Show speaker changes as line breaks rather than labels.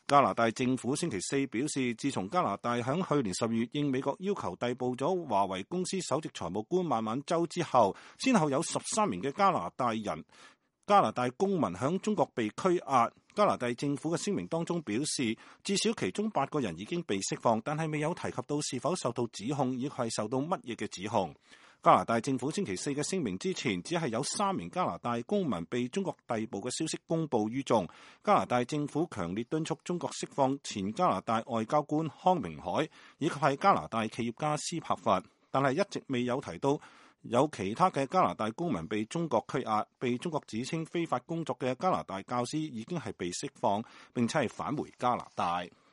加拿大政府星期四表示，自從加拿大響去年10月應美國要求逮捕咗華為公司首席財務官孟晚舟之後，先後有13名嘅加拿大公民響中國被拘押。加拿大政府嘅聲明當中表示，至少其中8個人已經被釋放，但係未有提及到是否受到指控，以及係受到乜嘢嘅指控。加拿大政府星期四嘅聲明之前，只係有3名加拿大公民被中國逮捕嘅消息公佈於眾。加拿大政府強烈敦促中國釋放前加拿大外交官康明凱，以及係加拿大企業家斯帕弗，但係一直未有提到有其他嘅加拿大公民被中國拘押。被中國指稱非法工作嘅加拿大教師已經係被釋放，並且係返回加拿大。